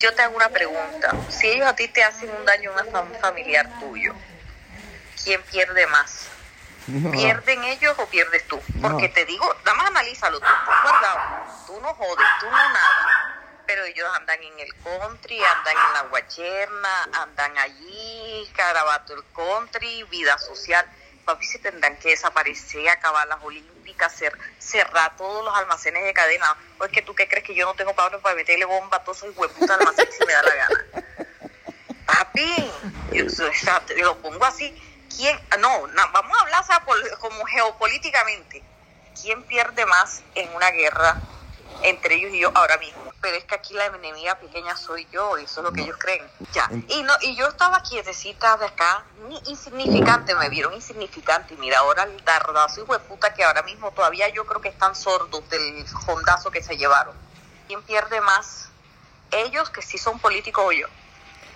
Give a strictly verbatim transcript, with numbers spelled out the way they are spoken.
Yo te hago una pregunta. Si ellos a ti te hacen un daño a un familiar tuyo, ¿quién pierde más? No. ¿Pierden ellos o pierdes tú? Porque No. te digo, nada más analízalo, tú estás guardado, tú no jodes, tú no nada. Pero ellos andan en el country, andan en la guacherna, andan allí, Carabato el country, vida social. Papi, se tendrán que desaparecer, acabar las olímpicas, cer, cerrar todos los almacenes de cadena. ¿O es que tú qué crees que yo no tengo pablo para meterle bomba a todos esos hueputas almacenes si me da la gana? Papi, yo, o sea, te lo pongo así. ¿Quién? No, no vamos a hablar, o sea, pol, como geopolíticamente. ¿Quién pierde más en una guerra entre ellos y yo ahora mismo? Pero es que aquí la enemiga pequeña soy yo, y eso es lo que No. ellos creen. Ya. Y no y yo estaba quietecita de acá, ni insignificante, me vieron insignificante. Y mira, ahora el dardazo, hijo de puta, que ahora mismo todavía yo creo que están sordos del jondazo que se llevaron. ¿Quién pierde más? ¿Ellos, que sí son políticos, o yo?